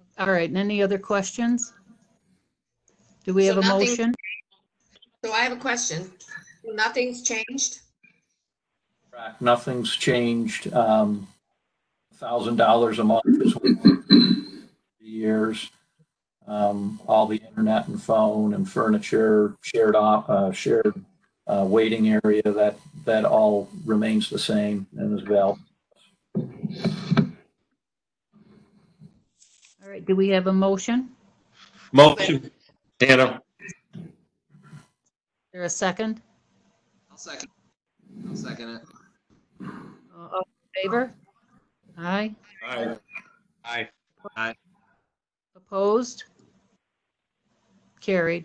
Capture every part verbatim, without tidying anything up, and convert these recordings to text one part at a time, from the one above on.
All right, and any other questions? Do we So have a nothing- motion? So I have a question. Nothing's changed? Correct. Nothing's changed. Um, thousand dollars a month is what years. Um, all the internet and phone and furniture, shared op, uh, shared uh, waiting area, that that all remains the same and as well. All right, do we have a motion? Motion. Hannah. Is there a second? I'll second. I'll second it. Uh, All in favor? Aye. Aye. Aye. Aye. Opposed? Carried.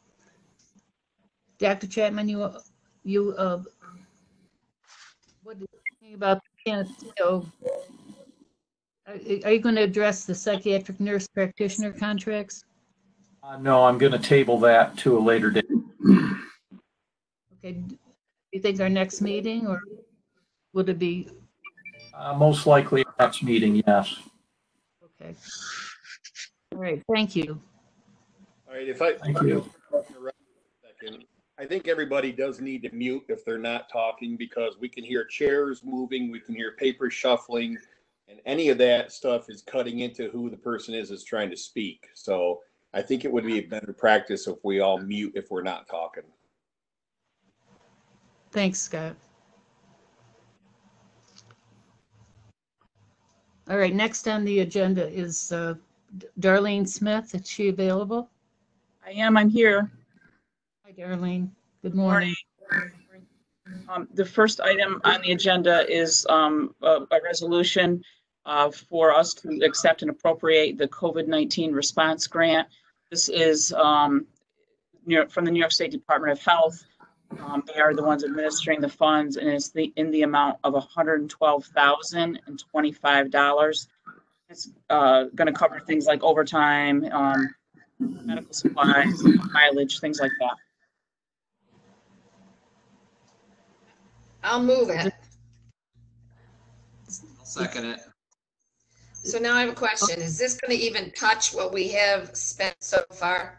Doctor Chapman, you, you, uh, what do you think about, you know, are are you going to address the psychiatric nurse practitioner contracts? Uh, no, I'm going to table that to a later date. Okay, do you think our next meeting, or would it be, Uh, most likely next meeting, yes. okay. All right, thank you. All right, if I, Thank you. second, I think everybody does need to mute if they're not talking, because we can hear chairs moving, we can hear paper shuffling, and any of that stuff is cutting into who the person is is trying to speak. So I think it would be a better practice if we all mute if we're not talking. Thanks, Scott. All right, next on the agenda is uh, Darlene Smith. Is she available? I am, I'm here. Hi, Darlene. Good morning. Um, the first item on the agenda is um, a, a resolution uh, for us to accept and appropriate the COVID nineteen response grant. This is um, New York, from the New York State Department of Health. Um, they are the ones administering the funds, and it's the in the amount of one hundred twelve thousand twenty-five dollars. It's uh, going to cover things like overtime, um, medical supplies, mileage, things like that. I'll move it. I'll second it. So now I have a question. Is this going to even touch what we have spent so far?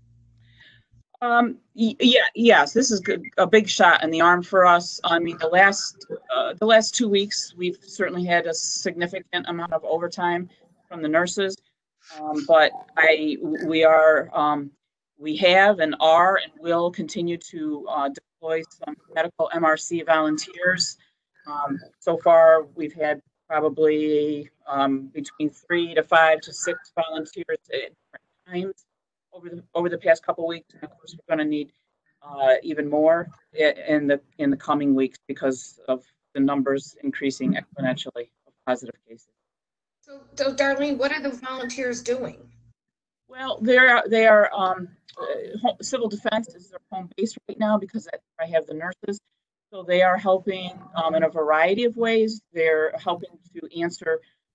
Um, y- yeah, yes, this is good, a big shot in the arm for us. I mean, the last, uh, the last two weeks, we've certainly had a significant amount of overtime from the nurses. Um, but I, we are, um, we have and are and will continue to uh, deploy some medical M R C volunteers. Um, so far, we've had probably um, between three to five to six volunteers at different times over the over the past couple of weeks. And of course, we're going to need uh, even more in the in the coming weeks because of the numbers increasing exponentially of positive cases. So, so Darlene, what are the volunteers doing? Well, they're they are um, uh, civil defense is their home base right now because I have the nurses. So they are helping um, in a variety of ways. They're helping to answer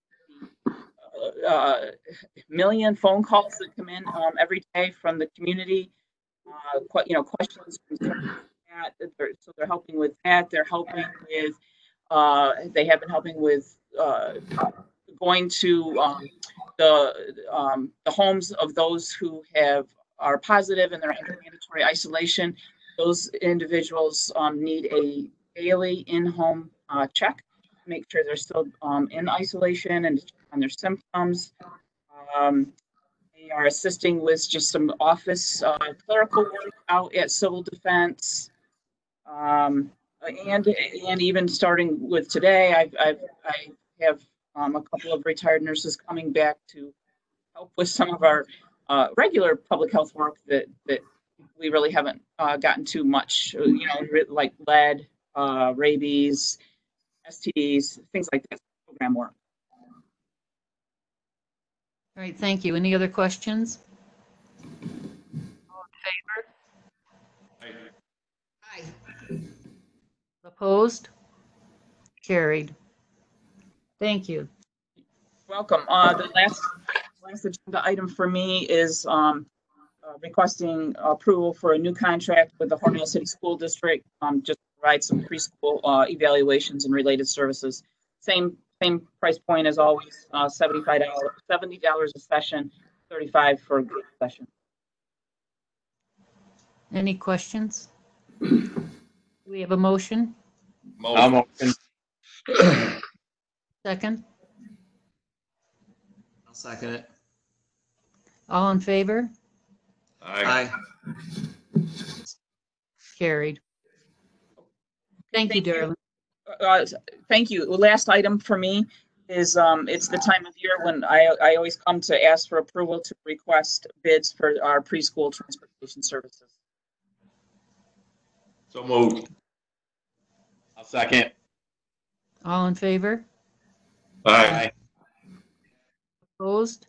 the uh, million phone calls that come in um, every day from the community. Uh, you know, questions. That. So they're helping with that. They're helping with. Uh, they have been helping with uh, going to um, the um, the homes of those who have are positive and they're under mandatory isolation. Those individuals um, need a daily in-home uh, check to make sure they're still um, in isolation and on their symptoms. Um, they are assisting with just some office uh, clerical work out at Civil Defense. Um, and and even starting with today, I've, I've, I have um, a couple of retired nurses coming back to help with some of our uh, regular public health work that, that we really haven't uh, gotten too much, you know, like lead, uh, rabies, S T Ds, things like that, program work. All right, thank you. Any other questions? All in favor? Aye. Opposed? Carried. Thank you. Welcome. Uh, the last last agenda item for me is um, uh, requesting approval for a new contract with the Hornell City School District. Um, just to provide some preschool uh, evaluations and related services. Same same price point as always, uh, seventy-five dollars, seventy dollars a session, thirty-five for a group session. Any questions? We have a motion, I'll motion. second, I'll second it. all in favor? Aye. Aye. Carried. Thank you, Thank you. darling. Uh, thank you. Last item for me is, um, it's the time of year when I, I always come to ask for approval to request bids for our preschool transportation services. So moved. I'll second. All in favor? Aye. Opposed?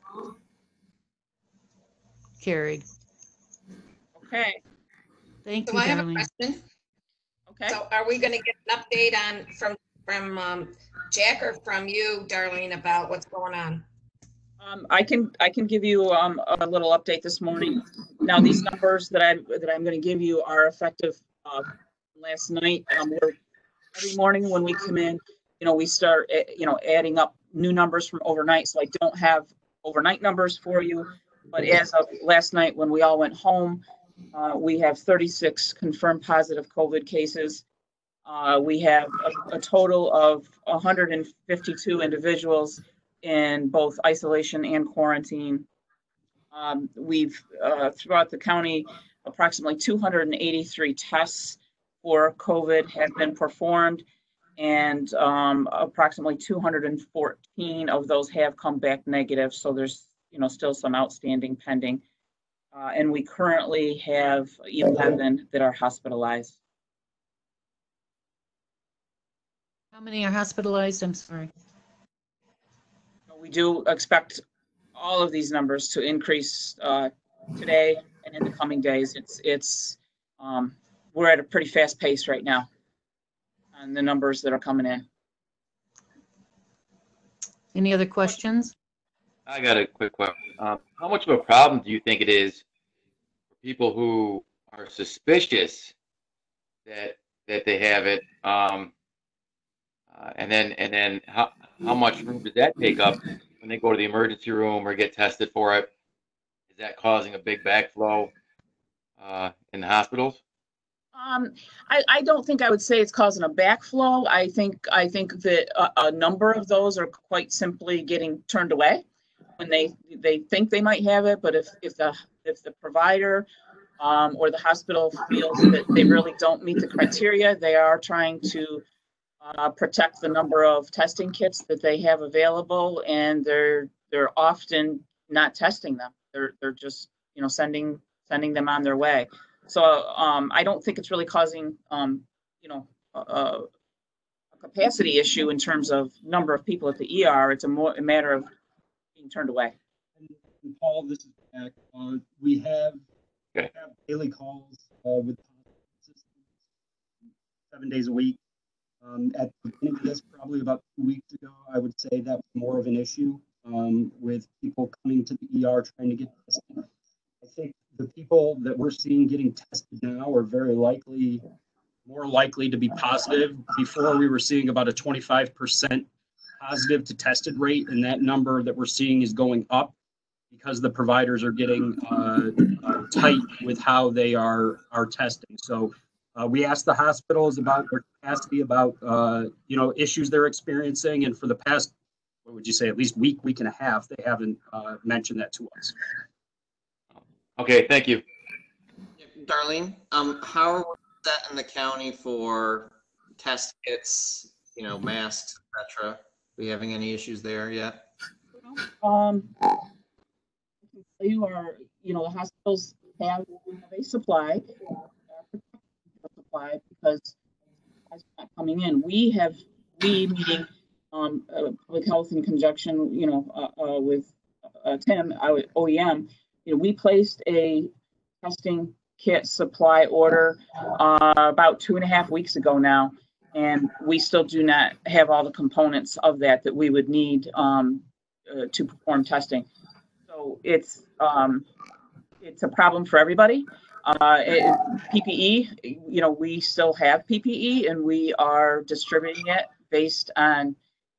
Carried. Okay, Thank So you, I have a darling. question. okay. So are we gonna get an update on, from, from, um, Jack or from you, Darlene, about what's going on? Um, I can, I can give you, um, a little update this morning. Now, these numbers that I, that I'm gonna give you are effective, uh, last night. Um, we're, every morning when we come in, you know, we start, eh, you know, adding up new numbers from overnight. So I don't have overnight numbers for you. But as of last night, when we all went home, uh, we have thirty-six confirmed positive COVID cases. Uh, we have a, a total of one hundred fifty-two individuals in both isolation and quarantine. Um, we've, uh, throughout the county, approximately two hundred eighty-three tests for COVID have been performed, and um, approximately two hundred fourteen of those have come back negative. So there's, you know, still some outstanding pending. Uh, and we currently have eleven that are hospitalized. How many are hospitalized? I'm sorry. We do expect all of these numbers to increase uh, today and in the coming days. It's, it's, um, we're at a pretty fast pace right now on the numbers that are coming in. Any other questions? I got a quick question. Um, how much of a problem do you think it is for people who are suspicious that that they have it? Um, uh, and then and then how how much room does that take up when they go to the emergency room or get tested for it? Is that causing a big backflow uh, in the hospitals? Um, I, I don't think I would say it's causing a backflow. I think I think that a, a number of those are quite simply getting turned away when they they think they might have it. But if if the if the provider um, or the hospital feels that they really don't meet the criteria, they are trying to uh, protect the number of testing kits that they have available, and they're they're often not testing them. They're they're just you know sending sending them on their way. So um, I don't think it's really causing, um, you know, a, a capacity issue in terms of number of people at the E R. It's a more a matter of being turned away. And Paul, this is Jack. Uh, we have, Okay. have daily calls uh, with seven days a week. Um, at the beginning of this, probably about two weeks ago, I would say that was more of an issue um, with people coming to the E R trying to get tested. I think the people that we're seeing getting tested now are very likely, more likely to be positive. Before, we were seeing about a twenty-five percent positive to tested rate, and that number that we're seeing is going up because the providers are getting uh, uh, tight with how they are are testing. So uh, we asked the hospitals about their capacity, about uh, you know issues they're experiencing, and for the past, what would you say, at least week, week and a half, they haven't uh, mentioned that to us. Okay, thank you. Darlene, um, how are we set in the county for test kits, you know, masks, et cetera? We having any issues there yet? Um, I can tell you are, you know, the hospitals have, have a supply, a supply because it's not coming in. We have, we meeting um, uh, public health in conjunction, you know, uh, uh, with uh, Tim, our O E M. You know, we placed a testing kit supply order uh, about two and a half weeks ago now, and we still do not have all the components of that that we would need um, uh, to perform testing. So it's um, it's a problem for everybody. Uh, it, P P E, you know, we still have P P E, and we are distributing it based on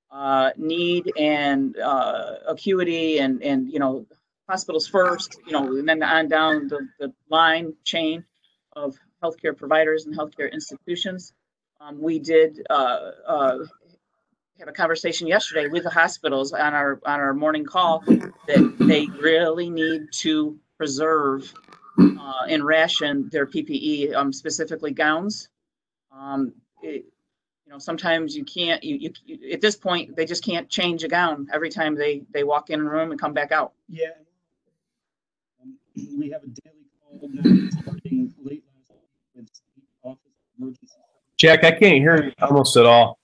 uh, need and uh, acuity and, and, you know, hospitals first, you know, and then on down the, the line chain of healthcare providers and healthcare institutions. Um, we did uh, uh, have a conversation yesterday with the hospitals on our on our morning call that they really need to preserve uh, and ration their P P E, um, specifically gowns. Um, it, you know, sometimes you can't. You, you, you at this point they just can't change a gown every time they they walk in a room and come back out. Yeah. Um, we have a daily call now starting late last week with State Office of Emergency. Jack, I can't hear you almost at all.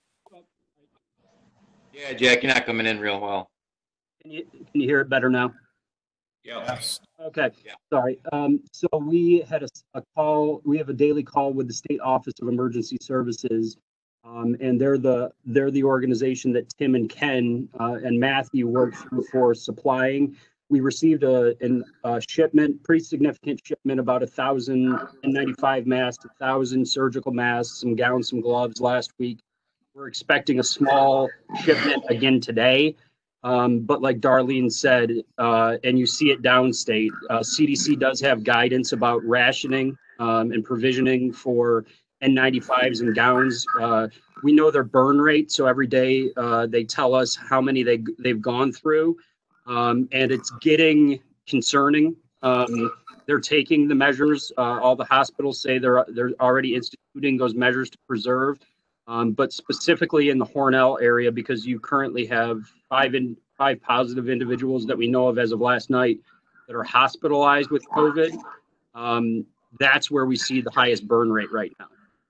Yeah, Jack, you're not coming in real well. Can you, can you hear it better now? Yes. Okay, Yeah. sorry. Um, so we had a, a call, we have a daily call with the State Office of Emergency Services. Um, and they're the, they're the organization that Tim and Ken uh, and Matthew work through for supplying. We received a, an, a shipment, pretty significant shipment, about a thousand N ninety-five masks, a thousand surgical masks, some gowns, some gloves last week. We're expecting a small shipment again today. Um, but like Darlene said, uh, and you see it downstate, uh, C D C does have guidance about rationing um, and provisioning for N ninety-fives and gowns. Uh, we know their burn rate, so every day uh, they tell us how many they, they've gone through, um, and it's getting concerning. Um, they're taking the measures. Uh, all the hospitals say they're, they're already instituting those measures to preserve. Um, but specifically in the Hornell area, because you currently have five in five positive individuals that we know of as of last night that are hospitalized with COVID. Um, that's where we see the highest burn rate right now.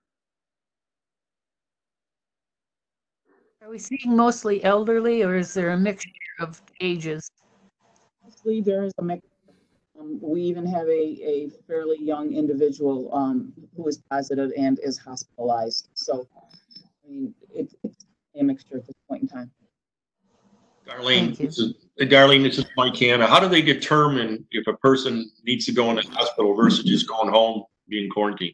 Are we seeing mostly elderly, or is there a mixture of ages? Mostly there is a mix. Um, we even have a, a fairly young individual um, who is positive and is hospitalized. So, I mean, it, it's a mixture at this point in time. Darlene, Thank you. this is, Darlene, this is Mike Hanna. How do they determine if a person needs to go in the hospital versus just going home, being quarantined?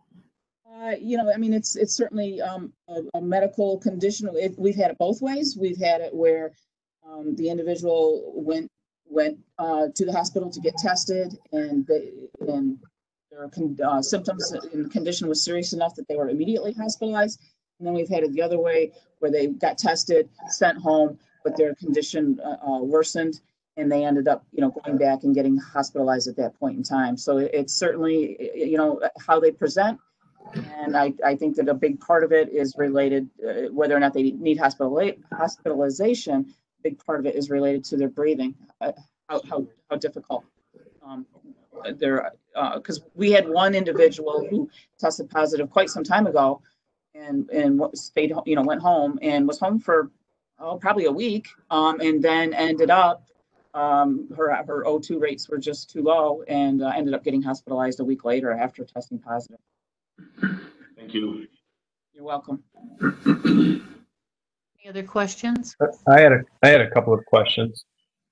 Uh, you know, I mean, it's it's certainly um, a, a medical condition. It, we've had it both ways. We've had it where um, the individual went went uh, to the hospital to get tested, and they, and their uh, symptoms and the condition was serious enough that they were immediately hospitalized. And then we've had it the other way where they got tested, sent home, but their condition uh, uh, worsened, and they ended up, you know, going back and getting hospitalized at that point in time. So it, it's certainly, you know, how they present. And I, I think that a big part of it is related, uh, whether or not they need hospital hospitalization, a big part of it is related to their breathing, uh, how, how, how difficult um, they're, because uh, we had one individual who tested positive quite some time ago and, and stayed, you know, went home and was home for, oh, probably a week, um, and then ended up, um, her, her O two rates were just too low and uh, ended up getting hospitalized a week later after testing positive. Thank you. You're welcome. Any other questions? I had a I had a couple of questions.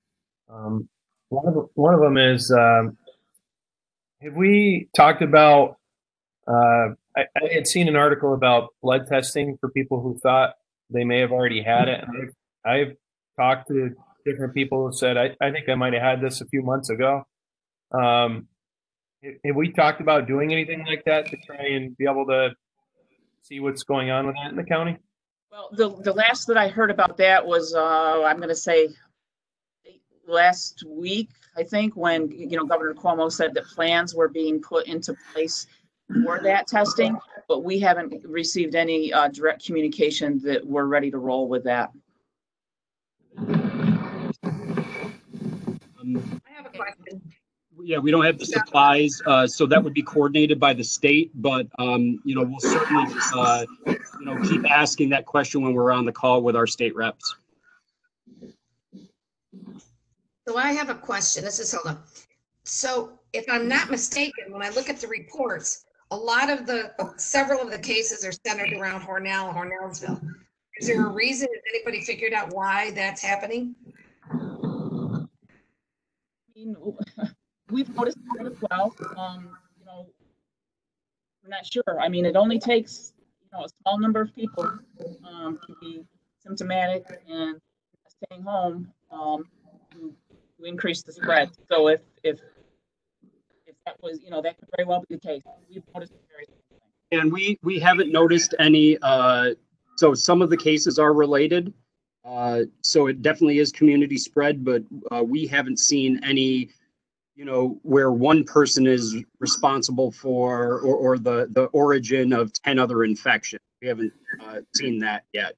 Um, one of the, one of them is, um, have we talked about? Uh, I, I had seen an article about blood testing for people who thought they may have already had it. And I've, I've talked to different people who said I, I think I might have had this a few months ago. Um, have we talked about doing anything like that to try and be able to see what's going on with that in the county? Well, the, the last that I heard about that was, uh, I'm going to say last week, I think, when, you know, Governor Cuomo said that plans were being put into place for that testing, but we haven't received any uh, direct communication that we're ready to roll with that. Um, I have a question. yeah, we don't have the supplies, uh, so that would be coordinated by the state, but, um, you know, we'll certainly, uh, you know, keep asking that question when we're on the call with our state reps. So I have a question. This is Hilda. So if I'm not mistaken, when I look at the reports, a lot of the, several of the cases are centered around Hornell, Hornellsville. Is there a reason? Has anybody figured out why that's happening? I mean, we've noticed that as well. Um, you know, we're not sure. I mean, it only takes, you know, a small number of people um, to be symptomatic and staying home, um, to, to increase the spread. So if, if, if that was, you know, that could very well be the case. We've noticed the very same thing. And we, we haven't noticed any, uh, so some of the cases are related. Uh, so it definitely is community spread, but, uh, we haven't seen any, you know, where one person is responsible for, or, or the, the origin of ten other infections. We haven't, uh, seen that yet.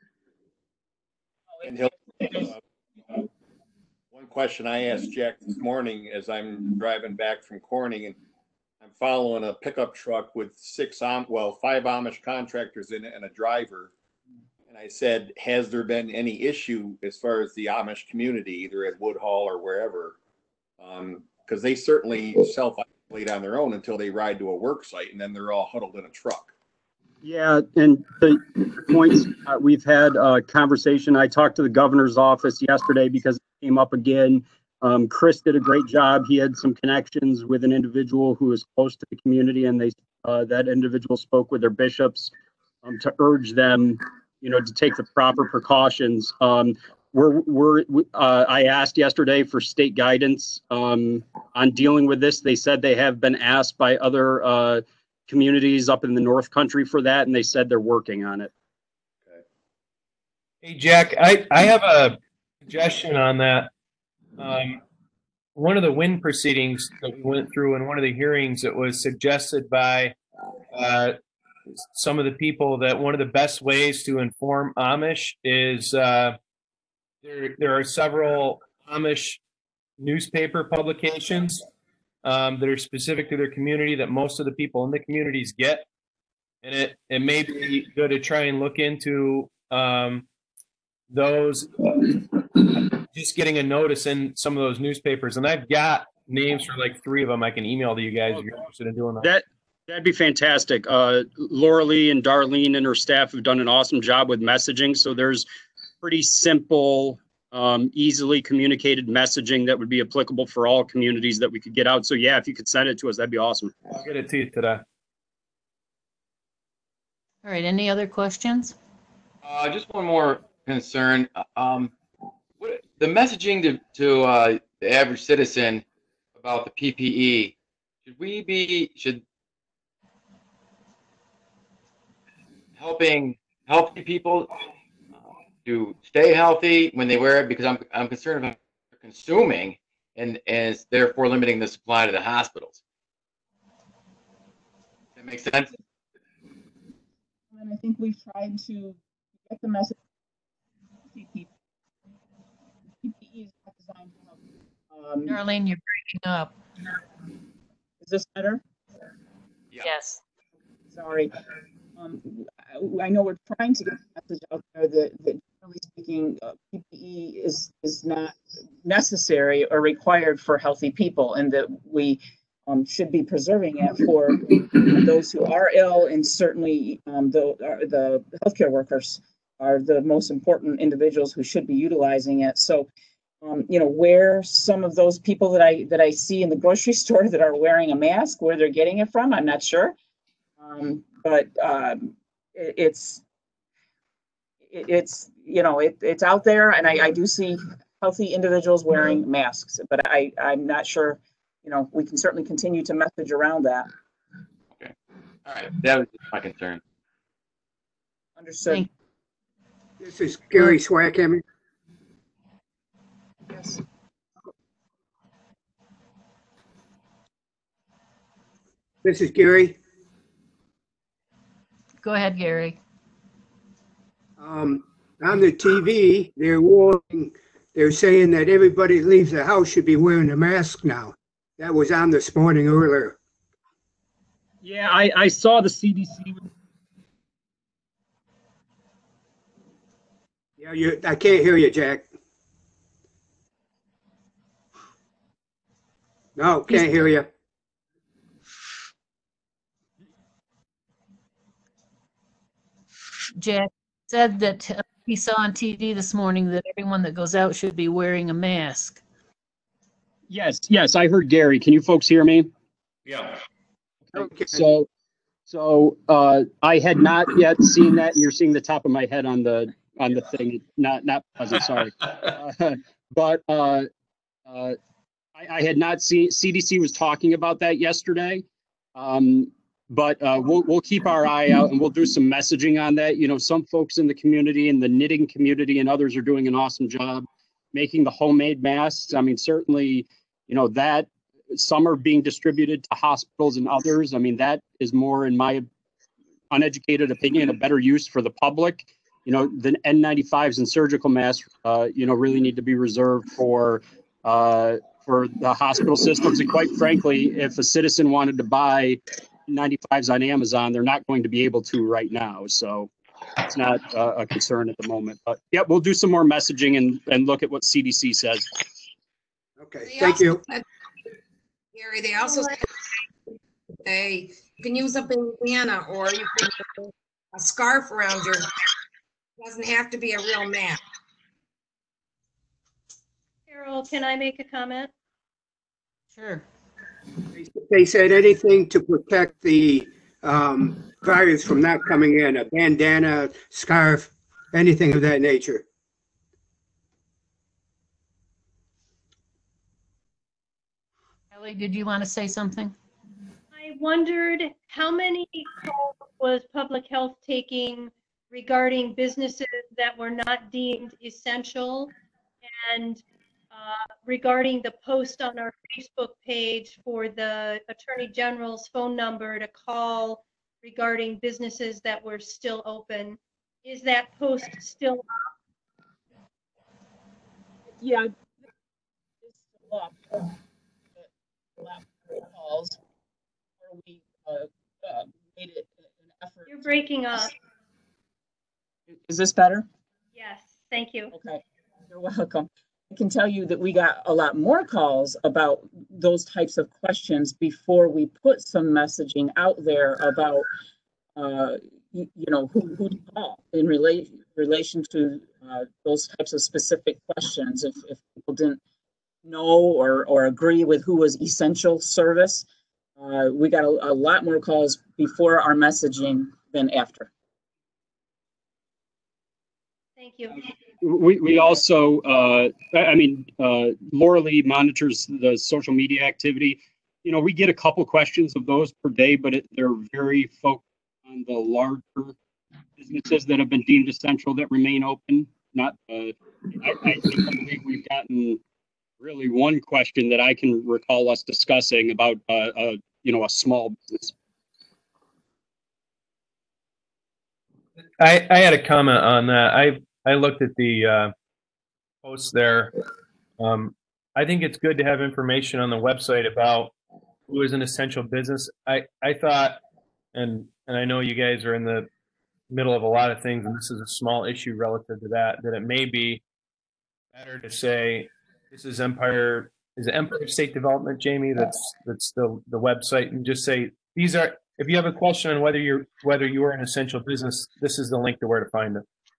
And he'll, uh, one question I asked Jack this morning as I'm driving back from Corning, and I'm following a pickup truck with six, Am- well, five Amish contractors in it and a driver. And I said, has there been any issue as far as the Amish community, either at Woodhall or wherever? Um, because they certainly self-isolate on their own until they ride to a work site, and then they're all huddled in a truck. Yeah, and the points, uh, we've had a conversation. I talked to the governor's office yesterday because it came up again. Um, Chris did a great job. He had some connections with an individual who is close to the community, and they uh, that individual spoke with their bishops um, to urge them, you know, to take the proper precautions. Um, we're, we're, uh, I asked yesterday for state guidance um, on dealing with this. They said they have been asked by other uh, communities up in the North Country for that, and they said they're working on it. Hey, Jack, I, I have a suggestion on that. Um, one of the wind proceedings that we went through in one of the hearings, it was suggested by uh, some of the people that one of the best ways to inform Amish is uh, there, there are several Amish newspaper publications um, that are specific to their community that most of the people in the communities get. And it, it may be good to try and look into um, those, just getting a notice in some of those newspapers. And I've got names for like three of them I can email to you guys if you're interested in doing that. That, that'd be fantastic. Uh, Laura Lee and Darlene and her staff have done an awesome job with messaging. So there's pretty simple, um, easily communicated messaging that would be applicable for all communities that we could get out. So yeah, if you could send it to us, that'd be awesome. I'll get it to you today. All right, any other questions? Uh, just one more concern. Um, what, the messaging to, to uh, the average citizen about the P P E, should we be, should helping healthy people uh, to stay healthy when they wear it? Because I'm, I'm concerned about consuming and, and therefore limiting the supply to the hospitals. Does that make sense? And I think we've tried to get the message to people. P P E is not designed to help. Um, Darlene, you're breaking up. Is this better? Yeah. Yes. Sorry. Um, I, I know we're trying to get the message out there that, that generally speaking, uh, P P E is, is not necessary or required for healthy people, and that we um, should be preserving it for those who are ill, and certainly um, the, uh, the healthcare workers are the most important individuals who should be utilizing it. So, um, you know, where some of those people that I that I see in the grocery store that are wearing a mask, where they're getting it from, I'm not sure. Um, but um, it, it's it, it's you know it, it's out there, and I, I do see healthy individuals wearing masks, but I I'm not sure. You know, we can certainly continue to message around that. Okay. All right. That was just my concern. Understood. Thank- This is Gary Swackhammer. Yes. This is Gary. Go ahead, Gary. Um, on the T V, they're warning, they're saying that everybody that leaves the house should be wearing a mask now. That was on this morning earlier. Yeah, I, I saw the C D C. Yeah, you, I can't hear you, Jack. No, can't hear you. Jack said that uh, he saw on T V this morning that everyone that goes out should be wearing a mask. Yes, yes, I heard Gary. Can you folks hear me? Yeah. Okay. So, so uh, I had not yet seen that. You're seeing the top of my head on the on the thing. Not not pleasant. Sorry, uh, but uh, uh, I, I had not seen. C D C was talking about that yesterday, um, but uh, we'll we'll keep our eye out and we'll do some messaging on that. You know, some folks in the community, in the knitting community, and others are doing an awesome job making the homemade masks. I mean, certainly, you know that. Some are being distributed to hospitals and others. I mean, that is more, in my uneducated opinion, a better use for the public. You know, the N ninety-fives and surgical masks, uh, you know, really need to be reserved for uh, for the hospital systems. And quite frankly, if a citizen wanted to buy ninety-fives on Amazon, they're not going to be able to right now. So it's not uh, a concern at the moment. But yeah, we'll do some more messaging and, and look at what C D C says. Okay, They thank also you. said- Gary, they also said they you can use a bandana or you can use a scarf around your neck. It doesn't have to be a real mask. Carol, can I make a comment? Sure. They said anything to protect the um, virus from not coming in, a bandana, scarf, anything of that nature. Ellie, did you want to say something? I wondered how many calls was public health taking regarding businesses that were not deemed essential, and uh, regarding the post on our Facebook page for the Attorney General's phone number to call regarding businesses that were still open. Is that post still up? Yeah. It's still up. Calls, or we uh, uh, made it an effort. You're breaking up. Is this better? Yes, thank you. Okay, you're welcome. I can tell you that we got a lot more calls about those types of questions before we put some messaging out there about, uh, you, you know, who, who to call in relation relation to uh, those types of specific questions. If, if people didn't know or, or agree with who was essential service, uh, we got a, a lot more calls before our messaging than after. Thank you. We, we also, uh, I I mean, uh, Laura Lee monitors the social media activity. You know, we get a couple questions of those per day, but it, they're very focused on the larger businesses that have been deemed essential that remain open. Not, uh, I, I think I believe we've gotten really one question that I can recall us discussing about, uh, uh, you know, a small business. I, I had a comment on that. I I looked at the uh, post there. Um, I think it's good to have information on the website about who is an essential business. I, I thought, and and I know you guys are in the middle of a lot of things, and this is a small issue relative to that, that it may be better to say, this is Empire, is it Empire State Development, Jamie? That's that's the the website, and just say, these are, if you have a question on whether you're whether you are an essential business, this is the link to where to find it.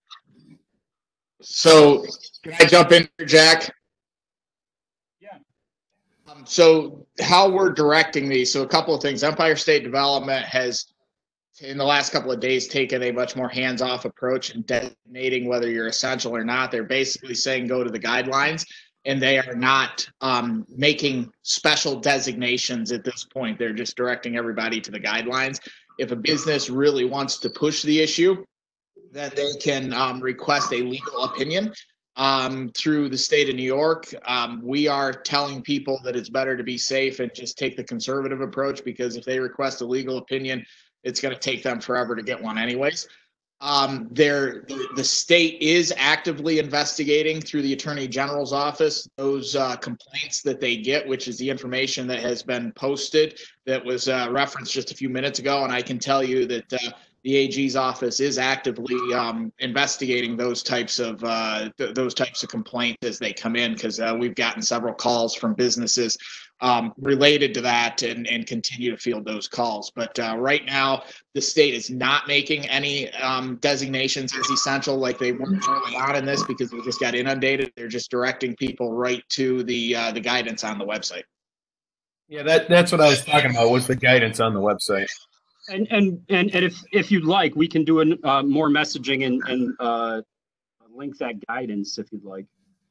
So can I jump in here, Jack? Yeah. Um, so how we're directing these, so a couple of things. Empire State Development has, in the last couple of days, taken a much more hands-off approach in designating whether you're essential or not. They're basically saying go to the guidelines, and they are not um, making special designations at this point. They're just directing everybody to the guidelines. If a business really wants to push the issue, then they can um, request a legal opinion um, through the state of New York. Um, we are telling people that it's better to be safe and just take the conservative approach, because if they request a legal opinion, it's going to take them forever to get one anyways. Um, they're, the state is actively investigating through the Attorney General's office those uh, complaints that they get, which is the information that has been posted that was uh, referenced just a few minutes ago. And I can tell you that uh, the A G's office is actively um, investigating those types of uh, th- those types of complaints as they come in, because uh, we've gotten several calls from businesses um, related to that, and, and continue to field those calls. But uh, right now, the state is not making any um, designations as essential like they were early on in this, because they just got inundated. They're just directing people right to the uh, the guidance on the website. Yeah, that that's what I was talking about, was the guidance on the website. And and and, and if if you'd like, we can do a uh, more messaging and and uh, link that guidance if you'd like.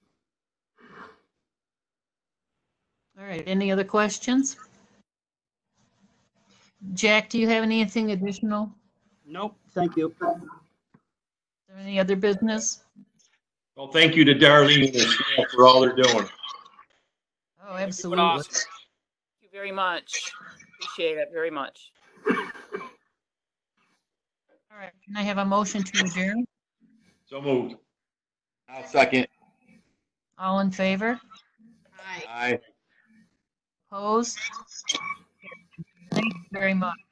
All right, any other questions? Jack, do you have anything additional? Nope, thank you. Is there any other business? Well, thank you to Darlene and her staff for all they're doing. Oh, absolutely. Awesome. Thank you very much. Appreciate it very much. All right, can I have a motion to adjourn? So moved. I'll second. All in favor? Aye. Aye. Opposed? Thank you very much.